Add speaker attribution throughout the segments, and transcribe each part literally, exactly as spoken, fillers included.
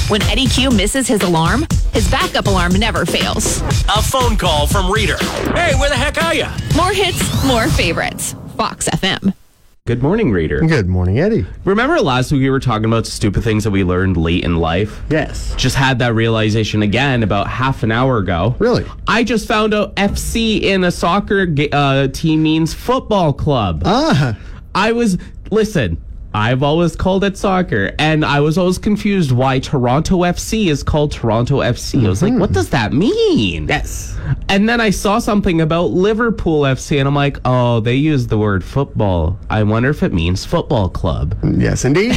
Speaker 1: When Eddie Q misses his alarm, his backup alarm never fails.
Speaker 2: A phone call from Reader. Hey, where the heck are you?
Speaker 1: More hits, more favorites. Fox F M.
Speaker 3: Good morning, Reader.
Speaker 4: Good morning, Eddie.
Speaker 3: Remember last week we were talking about stupid things that we learned late in life?
Speaker 4: Yes.
Speaker 3: Just had that realization again about half an hour ago.
Speaker 4: Really?
Speaker 3: I just found out F C in a soccer ga- uh, team means football club.
Speaker 4: Ah.
Speaker 3: I was, listen, I've always called it soccer, and I was always confused why Toronto F C is called Toronto F C. Mm-hmm. I was like, what does that mean?
Speaker 4: Yes.
Speaker 3: And then I saw something about Liverpool F C, and I'm like, oh, they use the word football. I wonder if it means football club.
Speaker 4: Yes, indeed.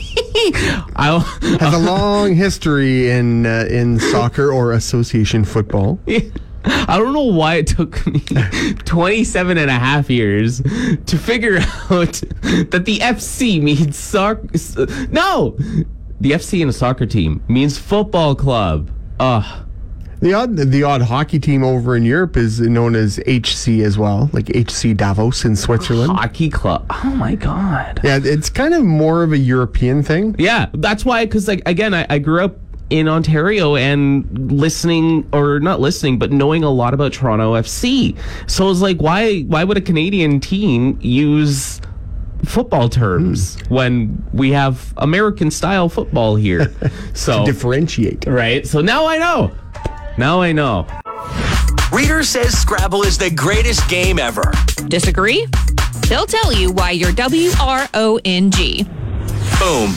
Speaker 3: I
Speaker 4: Has a long history in uh, in soccer or association football.
Speaker 3: I don't know why it took me twenty-seven and a half years to figure out that the F C means soccer. No, the F C in a soccer team means football club. Ugh.
Speaker 4: The odd the odd hockey team over in Europe is known as H C as well, like H C Davos in Switzerland.
Speaker 3: Hockey club. Oh my God.
Speaker 4: Yeah, it's kind of more of a European thing.
Speaker 3: Yeah, that's why. Because like again, I, I grew up in Ontario and listening, or not listening, but knowing a lot about Toronto F C. So I was like, why why would a Canadian team use football terms mm. when we have American style football here? So
Speaker 4: to differentiate.
Speaker 3: Right. So now I know. Now I know.
Speaker 2: Reader says Scrabble is the greatest game ever.
Speaker 1: Disagree? He'll tell you why you're W R O N G.
Speaker 2: Boom.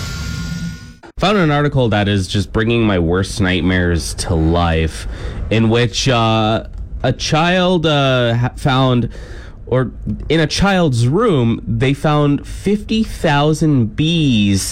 Speaker 3: Found an article that is just bringing my worst nightmares to life, in which uh, a child uh, found, or in a child's room, they found fifty thousand bees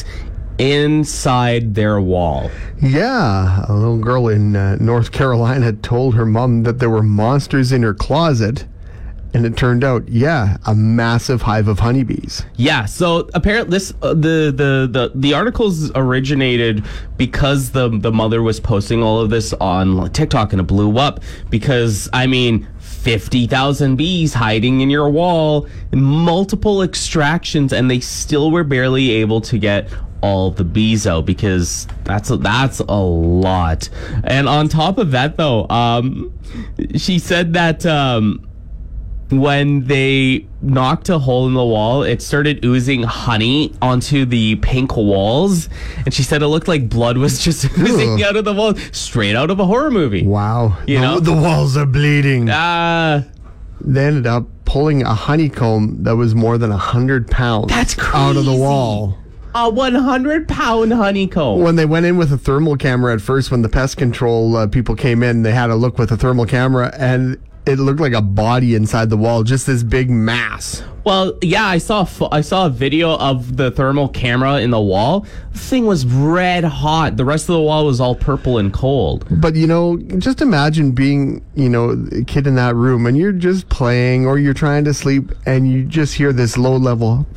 Speaker 3: inside their wall.
Speaker 4: Yeah, a little girl in uh, North Carolina told her mom that there were monsters in her closet. And it turned out, yeah, a massive hive of honeybees.
Speaker 3: Yeah, so apparently this uh, the, the the the articles originated because the the mother was posting all of this on TikTok, and it blew up because, I mean, fifty thousand bees hiding in your wall, multiple extractions, and they still were barely able to get all the bees out, because that's a, that's a lot. And on top of that, though, um, she said that um, when they knocked a hole in the wall, it started oozing honey onto the pink walls, and she said it looked like blood was just oozing out of the wall, straight out of a horror movie.
Speaker 4: Wow.
Speaker 3: You
Speaker 4: the,
Speaker 3: know?
Speaker 4: The walls are bleeding.
Speaker 3: Uh,
Speaker 4: they ended up pulling a honeycomb that was more than one hundred pounds
Speaker 3: that's crazy.
Speaker 4: Out of the wall.
Speaker 3: A one hundred pound honeycomb.
Speaker 4: When they went in with a thermal camera at first, when the pest control uh, people came in, they had a look with a thermal camera, and it looked like a body inside the wall, just this big mass.
Speaker 3: Well, yeah, I saw I saw a video of the thermal camera in the wall. The thing was red hot. The rest of the wall was all purple and cold.
Speaker 4: But, you know, just imagine being, you know, a kid in that room, and you're just playing or you're trying to sleep, and you just hear this low level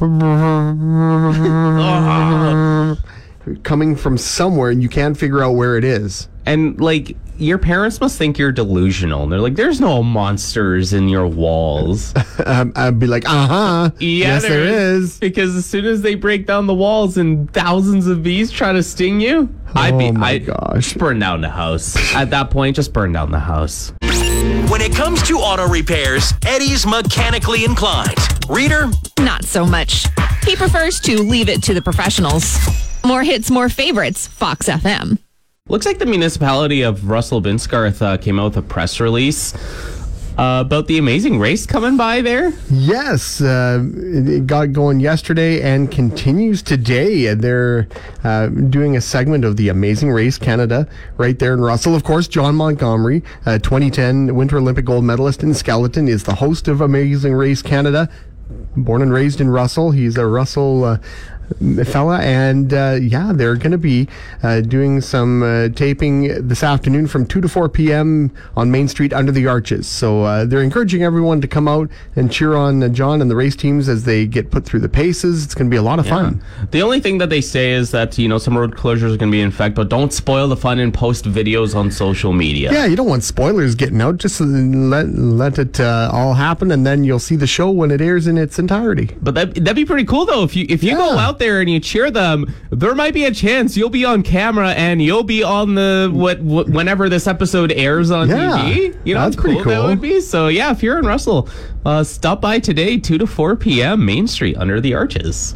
Speaker 4: coming from somewhere, and you can't figure out where it is.
Speaker 3: And, like, your parents must think you're delusional. And they're like, there's no monsters in your walls.
Speaker 4: um, I'd be like, uh-huh.
Speaker 3: Yeah,
Speaker 4: yes, there is.
Speaker 3: is. Because as soon as they break down the walls and thousands of bees try to sting you, I'd be,
Speaker 4: oh my
Speaker 3: I'd
Speaker 4: gosh.
Speaker 3: just burn down the house. At that point, just burn down the house.
Speaker 2: When it comes to auto repairs, Eddie's mechanically inclined. Reader?
Speaker 1: Not so much. He prefers to leave it to the professionals. More hits, more favorites. Fox F M.
Speaker 3: Looks like the municipality of Russell Binscarth uh, came out with a press release uh, about the Amazing Race coming by there.
Speaker 4: Yes, uh, it got going yesterday and continues today. They're uh, doing a segment of the Amazing Race Canada right there in Russell. Of course, John Montgomery, uh, twenty ten Winter Olympic gold medalist in skeleton, is the host of Amazing Race Canada. Born and raised in Russell. He's a Russell uh, fella, and uh, yeah, they're going to be uh, doing some uh, taping this afternoon from two to four p.m. on Main Street under the arches. So uh, they're encouraging everyone to come out and cheer on uh, John and the race teams as they get put through the paces. It's going to be a lot of
Speaker 3: Yeah.
Speaker 4: fun.
Speaker 3: The only thing that they say is that, you know, some road closures are going to be in effect, but don't spoil the fun and post videos on social media.
Speaker 4: Yeah, you don't want spoilers getting out. Just let let it uh, all happen, and then you'll see the show when it airs in its entirety.
Speaker 3: But that, that'd be pretty cool, though, if you if you
Speaker 4: Yeah.
Speaker 3: go out out there and you cheer them, there might be a chance you'll be on camera and you'll be on the what, what whenever this episode airs on
Speaker 4: Yeah,
Speaker 3: T V. You know,
Speaker 4: that's
Speaker 3: how
Speaker 4: pretty
Speaker 3: that
Speaker 4: cool.
Speaker 3: would be. So yeah, if you're in Russell, uh, stop by today, two to four p.m. Main Street under the arches.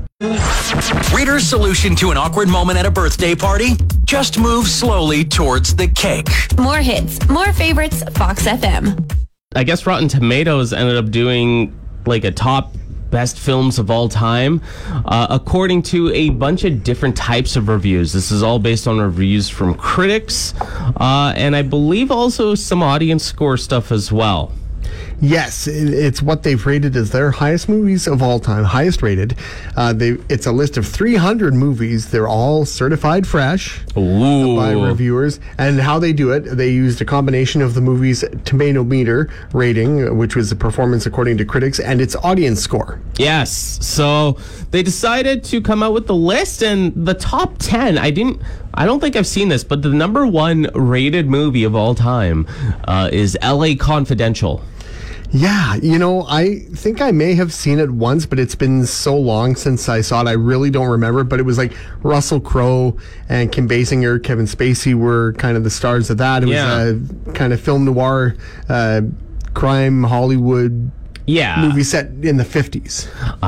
Speaker 2: Reader's solution to an awkward moment at a birthday party? Just move slowly towards the cake.
Speaker 1: More hits, more favorites, Fox F M.
Speaker 3: I guess Rotten Tomatoes ended up doing like a top best films of all time, uh, according to a bunch of different types of reviews. This is all based on reviews from critics, uh, and I believe also some audience score stuff as well.
Speaker 4: Yes, it- it's what they've rated as their highest movies of all time, highest rated. Uh, they It's a list of three hundred movies. They're all certified fresh
Speaker 3: Ooh.
Speaker 4: by reviewers. And how they do it, they used a combination of the movie's tomato meter rating, which was the performance according to critics, and its audience score.
Speaker 3: Yes. So they decided to come out with the list, and the top ten, I didn't, I don't think I've seen this, but the number one rated movie of all time uh, is L A Confidential.
Speaker 4: Yeah, you know, I think I may have seen it once, but it's been so long since I saw it, I really don't remember. But it was like Russell Crowe and Kim Basinger, Kevin Spacey were kind of the stars of that. It
Speaker 3: Yeah.
Speaker 4: was a kind of film noir, uh, crime Hollywood
Speaker 3: Yeah.
Speaker 4: movie set in the fifties.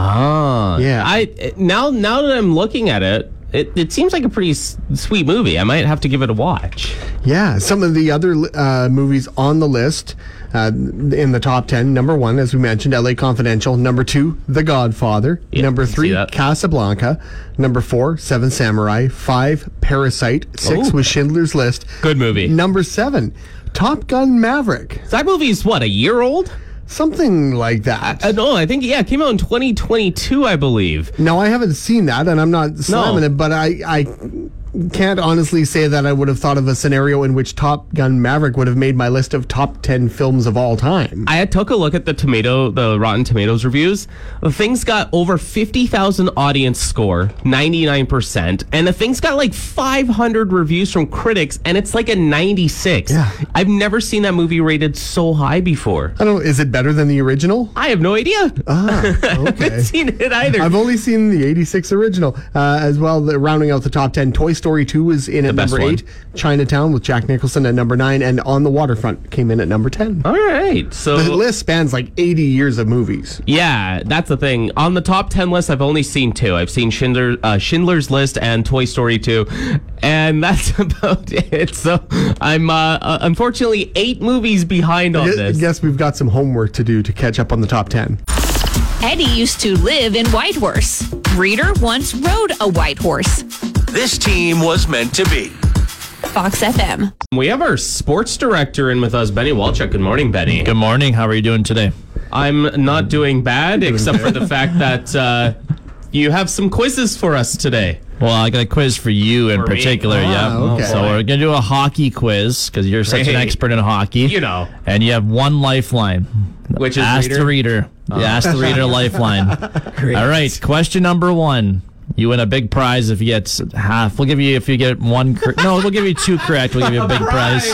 Speaker 3: Ah.
Speaker 4: Yeah.
Speaker 3: I now now that I'm looking at it, it, it seems like a pretty s- sweet movie. I might have to give it a watch.
Speaker 4: Yeah, some of the other uh, movies on the list uh, in the top ten. Number one, as we mentioned, L A Confidential. Number two, The Godfather.
Speaker 3: Yeah,
Speaker 4: Number
Speaker 3: I can see
Speaker 4: three,
Speaker 3: that.
Speaker 4: Casablanca. Number four, Seven Samurai. Five, Parasite. Six
Speaker 3: Oh.
Speaker 4: was Schindler's List.
Speaker 3: Good movie.
Speaker 4: Number seven, Top Gun Maverick.
Speaker 3: That movie's what, a year old?
Speaker 4: Something like that.
Speaker 3: Uh, no, I think yeah, it came out in twenty twenty-two, I believe.
Speaker 4: Now, I haven't seen that, and I'm not slamming
Speaker 3: No.
Speaker 4: it, but I, I can't honestly say that I would have thought of a scenario in which Top Gun Maverick would have made my list of top ten films of all time.
Speaker 3: I had took a look at the tomato, the Rotten Tomatoes reviews. The thing's got over fifty thousand audience score, ninety-nine percent, and the thing's got like five hundred reviews from critics, and it's like a ninety-six.
Speaker 4: Yeah.
Speaker 3: I've never seen that movie rated so high before.
Speaker 4: I don't know, is it better than the original?
Speaker 3: I have no idea.
Speaker 4: Ah,
Speaker 3: I haven't
Speaker 4: okay.
Speaker 3: seen it either.
Speaker 4: I've only seen the eighty-six original. Uh, as well, the, rounding out the top ten, Toy Story two was in at
Speaker 3: best
Speaker 4: number
Speaker 3: one.
Speaker 4: eight. Chinatown with Jack Nicholson at number nine. And On the Waterfront came in at number ten.
Speaker 3: All right, so
Speaker 4: The list spans like eighty years of movies.
Speaker 3: yeah, that's the thing. On the top ten list, I've only seen two. I've seen Schindler, uh, Schindler's List and Toy Story two, and that's about it. So I'm uh, uh, unfortunately eight movies behind on
Speaker 4: I
Speaker 3: this.
Speaker 4: guess we've got some homework to do to catch up on the top ten.
Speaker 1: Eddie used to live in Whitehorse. Reader once rode a white horse.
Speaker 2: This team was meant to be.
Speaker 1: Fox F M.
Speaker 3: We have our sports director in with us, Benny Walchuk. Good morning, Benny.
Speaker 5: Good morning. How are you doing today?
Speaker 3: I'm not doing bad, except for the fact that uh, you have some quizzes for us today.
Speaker 5: Well, I got a quiz for you in
Speaker 3: For me?
Speaker 5: particular.
Speaker 4: Ah,
Speaker 5: yeah.
Speaker 4: okay.
Speaker 5: So we're gonna do a hockey quiz because you're such an
Speaker 3: Hey.
Speaker 5: expert in hockey.
Speaker 3: You know.
Speaker 5: And you have one lifeline.
Speaker 3: Which is
Speaker 5: Ask
Speaker 3: reader?
Speaker 5: the reader.
Speaker 3: Oh.
Speaker 5: Yeah, ask the reader lifeline. All right. Question number one. You win a big prize if you get half. We'll give you if you get one. Cor- no, we'll give you two correct. We'll give you a big prize.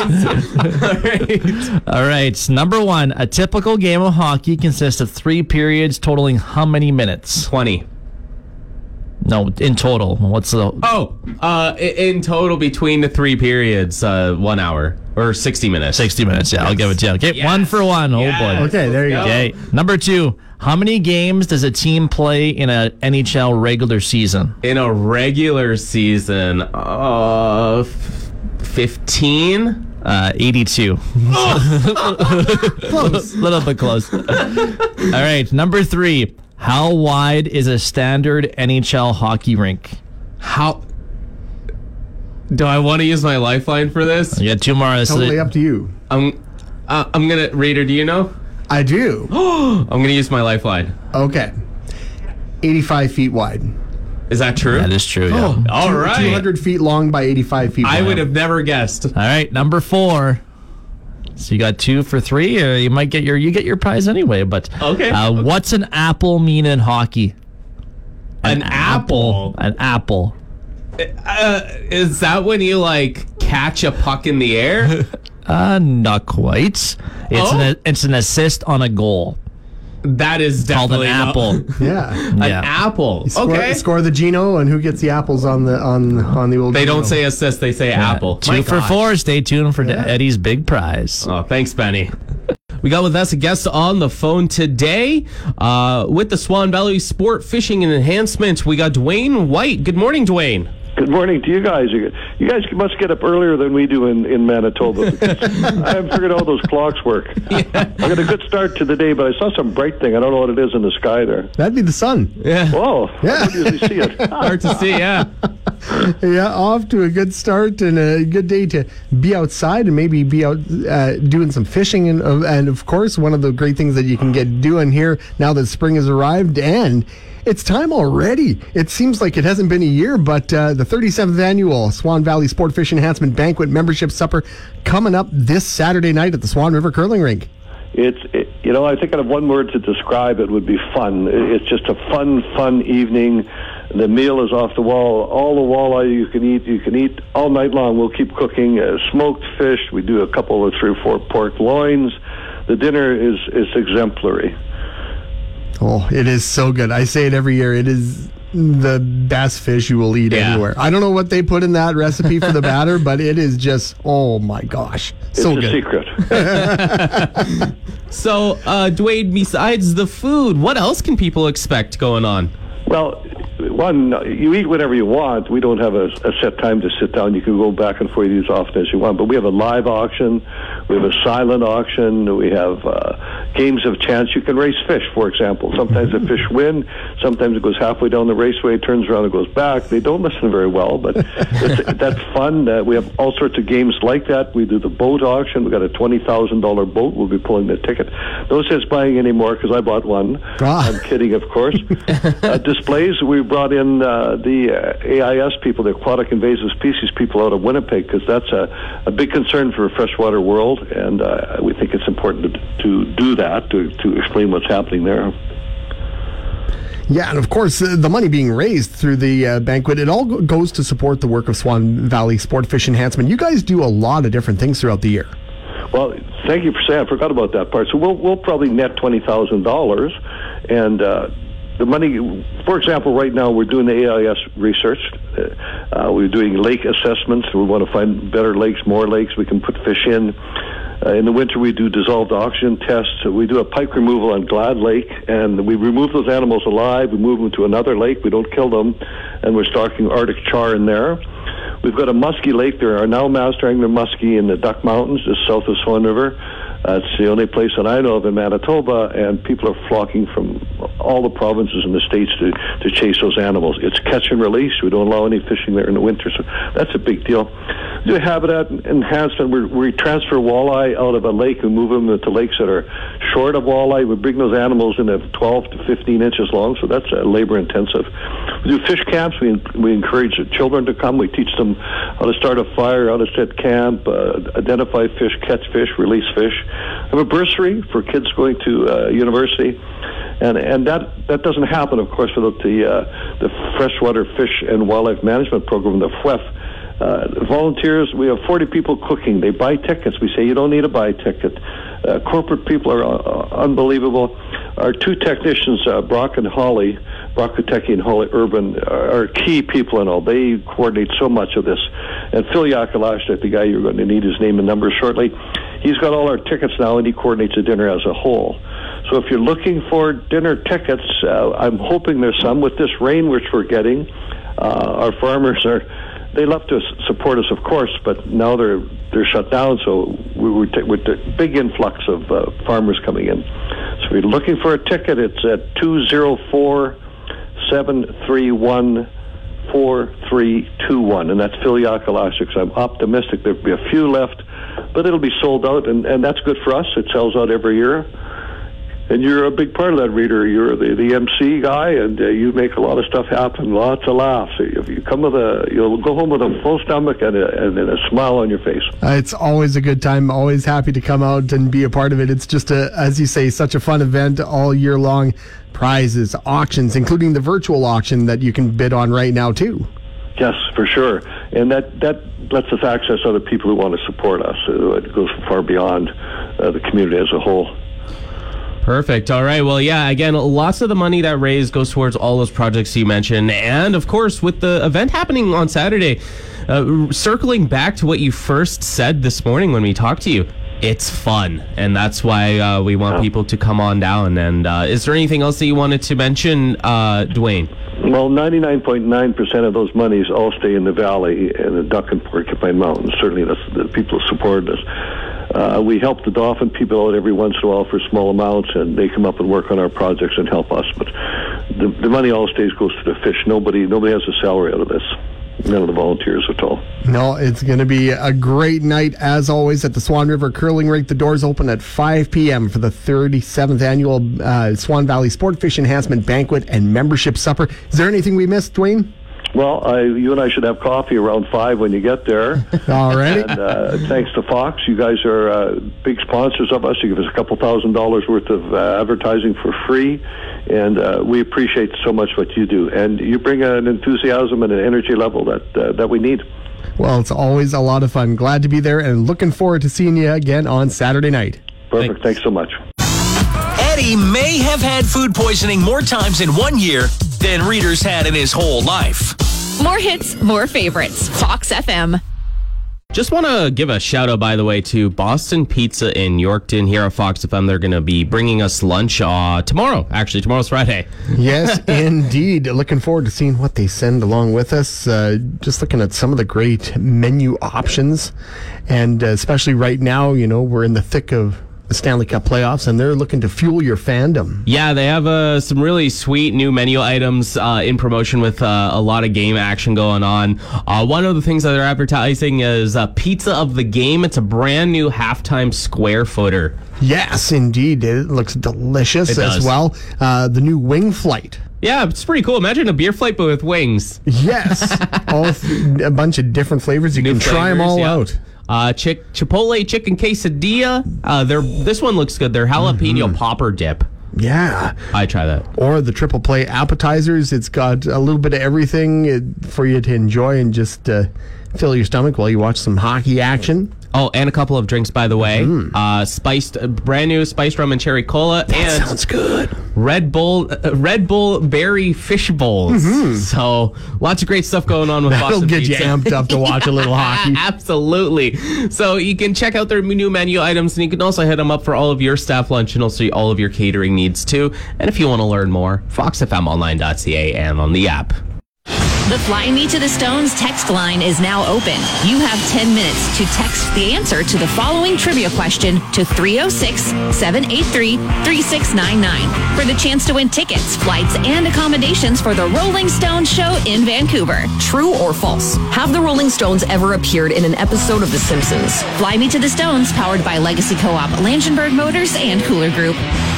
Speaker 3: All right.
Speaker 5: All right. Number one. A typical game of hockey consists of three periods totaling how many minutes?
Speaker 3: twenty.
Speaker 5: No, in total. What's the?
Speaker 3: Oh, uh, i- in total between the three periods, uh, one hour or sixty minutes.
Speaker 5: sixty minutes, yeah, I'll give it to you. Okay,
Speaker 3: Yes.
Speaker 5: one for one. Oh,
Speaker 3: Yes.
Speaker 5: boy.
Speaker 4: Okay, there you go.
Speaker 5: Okay, number two. How many games does a team play in a N H L regular season?
Speaker 3: In a regular season, uh, fifteen.
Speaker 5: Uh, eighty-two.
Speaker 4: Close.
Speaker 5: A little bit close. All right, number three. How wide is a standard N H L hockey rink?
Speaker 3: How do I want to use my lifeline for this?
Speaker 5: You got two more. This is
Speaker 4: Totally
Speaker 5: it.
Speaker 4: up to you.
Speaker 3: I'm, uh, I'm gonna. Reader, do you know?
Speaker 4: I do.
Speaker 3: I'm gonna use my lifeline.
Speaker 4: Okay. eighty-five feet wide.
Speaker 3: Is that true?
Speaker 5: That is true, yeah.
Speaker 3: Oh, all
Speaker 4: Two-
Speaker 3: right.
Speaker 4: two hundred feet long by eighty-five feet
Speaker 3: I
Speaker 4: wide.
Speaker 3: would have never guessed.
Speaker 5: All right, number four. So you got two for three, or you might get your you get your prize anyway. But
Speaker 3: Okay,
Speaker 5: uh,
Speaker 3: okay.
Speaker 5: what's an apple mean in hockey?
Speaker 3: An apple.
Speaker 5: An apple.
Speaker 3: Uh, is that when you like catch a puck in the air?
Speaker 5: Uh, not quite. It's
Speaker 3: Oh?
Speaker 5: an it's an assist on a goal.
Speaker 3: That is
Speaker 5: Called an
Speaker 3: definitely
Speaker 5: apple.
Speaker 4: Yeah.
Speaker 3: An
Speaker 5: Yeah.
Speaker 3: apple.
Speaker 4: Score,
Speaker 3: Okay.
Speaker 4: score the Geno, and who gets the apples on the on on the old.
Speaker 3: They
Speaker 4: Geno.
Speaker 3: don't say assist, they say apple.
Speaker 5: Two
Speaker 3: My
Speaker 5: for
Speaker 3: gosh.
Speaker 5: four. Stay tuned for Eddie's big prize.
Speaker 3: Oh, thanks, Benny. We got with us a guest on the phone today uh, with the Swan Valley Sport Fishing and Enhancement. We got Dwayne White. Good morning, Dwayne.
Speaker 6: Good morning to you guys. You you guys must get up earlier than we do in, in Manitoba. I haven't figured out how those clocks work. Yeah. I got a good start to the day, but I saw some bright thing. I don't know what it is in the sky there.
Speaker 4: That'd be the sun.
Speaker 3: Yeah.
Speaker 6: Oh,
Speaker 4: Yeah.
Speaker 6: I don't usually see it.
Speaker 3: Hard to see, yeah.
Speaker 4: Yeah, off to a good start and a good day to be outside and maybe be out uh, doing some fishing. And, uh, and of course, one of the great things that you can get doing here now that spring has arrived and it's time already. It seems like it hasn't been a year, but uh, the thirty-seventh annual Swan Valley Sport Fish Enhancement Banquet Membership Supper coming up this Saturday night at the Swan River Curling Rink.
Speaker 6: It's, it, you know, I think I have one word to describe it would be fun. It's just a fun, fun evening. The meal is off the wall. All the walleye you can eat, you can eat all night long. We'll keep cooking uh, smoked fish. We do a couple of three or four pork loins. The dinner is, is exemplary.
Speaker 4: Oh, it is so good. I say it every year. It is the best fish you will eat
Speaker 3: Yeah.
Speaker 4: anywhere. I don't know what they put in that recipe for the batter, but it is just, oh my gosh, so
Speaker 6: it's a
Speaker 4: good.
Speaker 6: secret.
Speaker 3: So, uh, Dwayne, besides the food, what else can people expect going on?
Speaker 6: Well, one, you eat whatever you want. We don't have a, a set time to sit down. You can go back and forth as often as you want. But we have a live auction. We have a silent auction. We have uh, games of chance. You can race fish, for example. Sometimes the fish win. Sometimes it goes halfway down the raceway, turns around and goes back. They don't listen very well, but it's, that's fun. Uh, we have all sorts of games like that. We do the boat auction. We got a twenty thousand dollars boat. We'll be pulling the ticket. No sense buying anymore because I bought one.
Speaker 4: Ah.
Speaker 6: I'm kidding, of course. uh, displays, we brought in uh, the uh, A I S people, the Aquatic Invasive Species people out of Winnipeg, because that's a, a big concern for the freshwater world, and uh, we think it's important to, to do that, to, to explain what's happening there.
Speaker 4: Yeah, and of course, uh, the money being raised through the uh, banquet, it all go- goes to support the work of Swan Valley Sport Fish Enhancement. You guys do a lot of different things throughout the year.
Speaker 6: Well, thank you for saying. I forgot about that part. So we'll we'll probably net twenty thousand dollars, and uh, the money. For example, right now we're doing the A I S research. Uh, we're doing lake assessments. We want to find better lakes, more lakes we can put fish in. Uh, in the winter, we do dissolved oxygen tests. We do a pike removal on Glad Lake, and we remove those animals alive. We move them to another lake. We don't kill them, and we're stocking Arctic char in there. We've got a muskie lake. There are now master angler muskie in the Duck Mountains, just south of Swan River. Uh, it's the only place that I know of in Manitoba, and people are flocking from all the provinces in the States to, to chase those animals. It's catch and release. We don't allow any fishing there in the winter, so that's a big deal. We do habitat enhancement. We, we transfer walleye out of a lake and move them to lakes that are short of walleye. We bring those animals in at twelve to fifteen inches long, so that's uh, labor intensive. We do fish camps. We, we encourage the children to come. We teach them how to start a fire, how to set camp, uh, identify fish, catch fish, release fish. We have a bursary for kids going to uh, university, and and that, that doesn't happen, of course, without the uh, the freshwater fish and wildlife management program, the F W E F. Uh, volunteers, we have forty people cooking. They buy tickets. We say you don't need to buy a ticket. Uh, corporate people are uh, unbelievable. Our two technicians, uh, Brock and Holly, Brock Kotecki and Holly Urban, are, are key people and all. They coordinate so much of this. And Phil Yakalash, the guy you're going to need his name and number shortly, he's got all our tickets now, and he coordinates the dinner as a whole. So if you're looking for dinner tickets, uh, I'm hoping there's some. With this rain which we're getting, uh, our farmers are... They love to support us, of course, but now they're they're shut down. So we were t- with a big influx of uh, farmers coming in. So if you're looking for a ticket, it's at two zero four, seven three one, four three two one, and that's Phil Yakalashik. So I'm optimistic there'll be a few left, but it'll be sold out, and, and that's good for us. It sells out every year. And you're a big part of that, Reader. You're the, the M C guy, and uh, you make a lot of stuff happen, lots of laughs. If you come with a, you'll go home with a full stomach and a, and a smile on your face.
Speaker 4: Uh, it's always a good time. Always happy to come out and be a part of it. It's just, a, as you say, such a fun event all year long. Prizes, auctions, including the virtual auction that you can bid on right now, too.
Speaker 6: Yes, for sure. And that, that lets us access other people who want to support us. Uh, it goes far beyond uh, the community as a whole.
Speaker 3: Perfect. All right. Well, yeah, again, lots of the money that raised goes towards all those projects you mentioned. And, of course, with the event happening on Saturday, uh, circling back to what you first said this morning when we talked to you, it's fun. And that's why uh, we want people to come on down. And uh, is there anything else that you wanted to mention, uh, Dwayne?
Speaker 6: Well, ninety-nine point nine percent of those monies all stay in the valley and the Duck and Porcupine Mountains. Certainly that's the people who supported us. Uh, we help the dolphin people out every once in a while for small amounts, and they come up and work on our projects and help us. But the, the money all stays goes to the fish. Nobody nobody has a salary out of this. None of the volunteers at all.
Speaker 4: No, it's going to be a great night, as always, at the Swan River Curling Rink. The doors open at five p.m. for the thirty-seventh Annual uh, Swan Valley Sport Fish Enhancement Banquet and Membership Supper. Is there anything we missed, Dwayne?
Speaker 6: Well, I, you and I should have coffee around five when you get there.
Speaker 4: All right.
Speaker 6: And uh, thanks to Fox, you guys are uh, big sponsors of us. You give us a couple thousand dollars worth of uh, advertising for free, and uh, we appreciate so much what you do. And you bring an enthusiasm and an energy level that uh, that we need.
Speaker 4: Well, it's always a lot of fun. Glad to be there, and looking forward to seeing you again on Saturday night.
Speaker 6: Perfect. Thanks, Thanks so much.
Speaker 2: Eddie may have had food poisoning more times in one year than Reader's had in his whole life.
Speaker 1: More hits, more favorites. Fox F M.
Speaker 3: Just want to give a shout out, by the way, to Boston Pizza in Yorkton here at Fox F M. They're going to be bringing us lunch uh, tomorrow. Actually, tomorrow's Friday.
Speaker 4: Yes, indeed. Looking forward to seeing what they send along with us. Uh, just looking at some of the great menu options. And uh, especially right now, you know, we're in the thick of the Stanley Cup playoffs, and they're looking to fuel your fandom.
Speaker 3: Yeah, they have uh, some really sweet new menu items uh, in promotion with uh, a lot of game action going on. Uh, one of the things that they're advertising is uh, Pizza of the Game. It's a brand new halftime square footer.
Speaker 4: Yes, indeed. It looks delicious
Speaker 3: It
Speaker 4: as
Speaker 3: does.
Speaker 4: well. Uh, the new Wing Flight.
Speaker 3: Yeah, it's pretty cool. Imagine a beer flight, but with wings.
Speaker 4: Yes. all th- a bunch of different flavors. You
Speaker 3: New
Speaker 4: can try them
Speaker 3: flavors,
Speaker 4: all
Speaker 3: yeah.
Speaker 4: out.
Speaker 3: Uh, chick- Chipotle chicken quesadilla. Uh, they're, this one looks good. They're jalapeno
Speaker 4: Mm-hmm.
Speaker 3: popper dip.
Speaker 4: Yeah.
Speaker 3: I try that.
Speaker 4: Or the triple play appetizers. It's got a little bit of everything uh, for you to enjoy and just uh, fill your stomach while you watch some hockey action.
Speaker 3: Oh, and a couple of drinks, by the way.
Speaker 4: Mm.
Speaker 3: Uh, spiced, uh, brand new spiced rum and cherry cola, and
Speaker 4: Sounds good.
Speaker 3: Red Bull, uh, Red Bull berry fish bowls. So lots of great stuff going on with
Speaker 4: Mm-hmm. That'll
Speaker 3: Boston
Speaker 4: get you
Speaker 3: Pizza.
Speaker 4: amped up to watch a little hockey.
Speaker 3: Absolutely. So you can check out their new menu items, and you can also hit them up for all of your staff lunch and also all of your catering needs too. And if you want to learn more, fox f m online dot c a and on the app.
Speaker 1: The Fly Me to the Stones text line is now open. You have ten minutes to text the answer to the following trivia question to three oh six, seven eight three, three six nine nine for the chance to win tickets, flights, and accommodations for the Rolling Stones show in Vancouver.
Speaker 7: True or false? Have the Rolling Stones ever appeared in an episode of The Simpsons?
Speaker 1: Fly Me to the Stones, powered by Legacy Co-op, Langenberg Motors, and Cooler Group.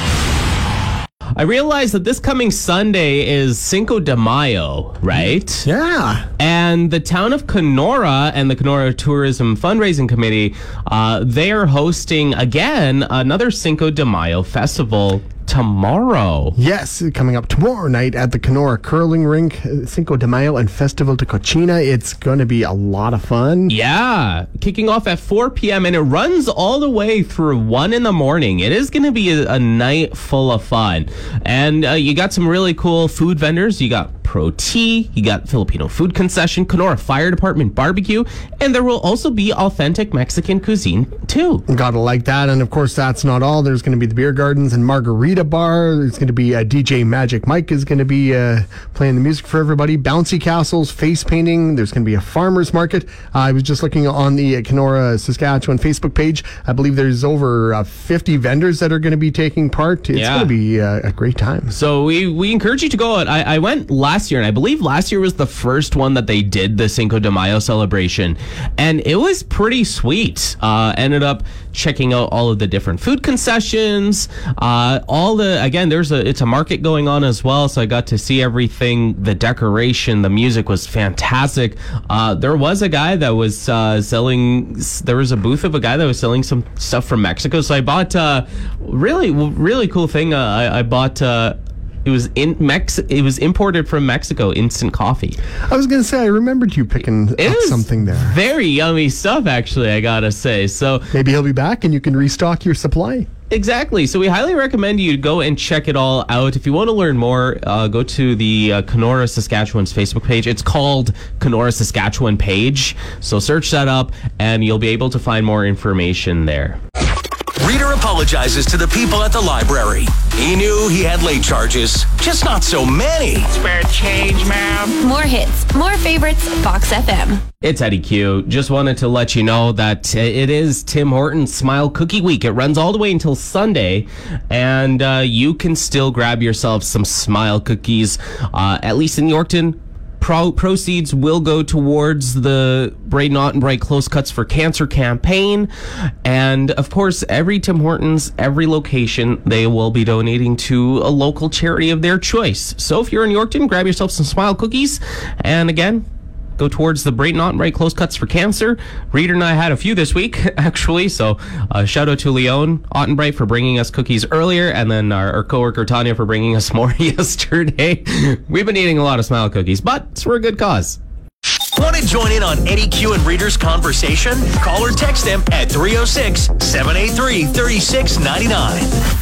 Speaker 3: I realize that this coming Sunday is Cinco de Mayo, right?
Speaker 4: Yeah.
Speaker 3: And the town of Kenora and the Kenora Tourism Fundraising Committee, uh, they are hosting, again, another Cinco de Mayo festival tomorrow.
Speaker 4: Yes, coming up tomorrow night at the Kenora Curling Rink, uh, Cinco de Mayo and Festival de Cochina. It's going to be a lot of fun.
Speaker 3: Yeah, kicking off at four p.m. and it runs all the way through one in the morning. It is going to be a, a night full of fun. And uh, you got some really cool food vendors. You got Pro Tea, you got Filipino food concession, Kenora Fire Department barbecue, and there will also be authentic Mexican cuisine too.
Speaker 4: Gotta like that. And of course, that's not all. There's going to be the beer gardens and margarita bar. There's going to be uh, D J Magic Mike is going to be uh, playing the music for everybody. Bouncy castles, face painting. There's going to be a farmer's market. Uh, I was just looking on the uh, Kenora, Saskatchewan Facebook page. I believe there's over uh, fifty vendors that are going to be taking part. It's
Speaker 3: Yeah.
Speaker 4: going to be uh, a great time.
Speaker 3: So we, we encourage you to go out. I, I went last year, and I believe last year was the first one that they did the Cinco de Mayo celebration, and it was pretty sweet. Uh, ended up checking out all of the different food concessions. Uh, all the again, there's a it's a market going on as well, so I got to see everything. The decoration, the music was fantastic. Uh, there was a guy that was uh, selling. There was a booth of a guy that was selling some stuff from Mexico. So I bought uh, really really cool thing. Uh, I, I bought. Uh, It was in Mex. It was imported from Mexico. Instant coffee.
Speaker 4: I was going to say, I remembered you picking
Speaker 3: It
Speaker 4: up
Speaker 3: was
Speaker 4: something there.
Speaker 3: Very yummy stuff, actually. I gotta say. So
Speaker 4: Maybe he'll be back and you can restock your supply.
Speaker 3: Exactly. So we highly recommend you go and check it all out. If you want to learn more, uh, go to the uh, Kenora, Saskatchewan's Facebook page. It's called Kenora, Saskatchewan page. So search that up and you'll be able to find more information there.
Speaker 2: Reader apologizes to the people at the library. He knew he had late charges, just not so many.
Speaker 8: Spare change, ma'am.
Speaker 7: More hits, more favorites, Fox F M.
Speaker 3: It's Eddie Q. Just wanted to let you know that it is Tim Hortons Smile Cookie Week. It runs all the way until Sunday, and uh, you can still grab yourself some Smile cookies, uh, at least in Yorkton. Pro- proceeds will go towards the Braden Ottenbright Close Cuts for Cancer campaign. And, of course, every Tim Hortons, every location, they will be donating to a local charity of their choice. So if you're in Yorkton, grab yourself some Smile cookies. And, again, go towards the Braden Ottenbright Close Cuts for Cancer. Reader and I had a few this week, actually. So uh, shout out to Leon Ottenbright for bringing us cookies earlier, and then our, our coworker Tanya for bringing us more yesterday. We've been eating a lot of Smile cookies, but it's for a good cause.
Speaker 2: Want to join in on Eddie Q and Reader's conversation? Call or text them at three oh six, seven eight three, three six nine nine.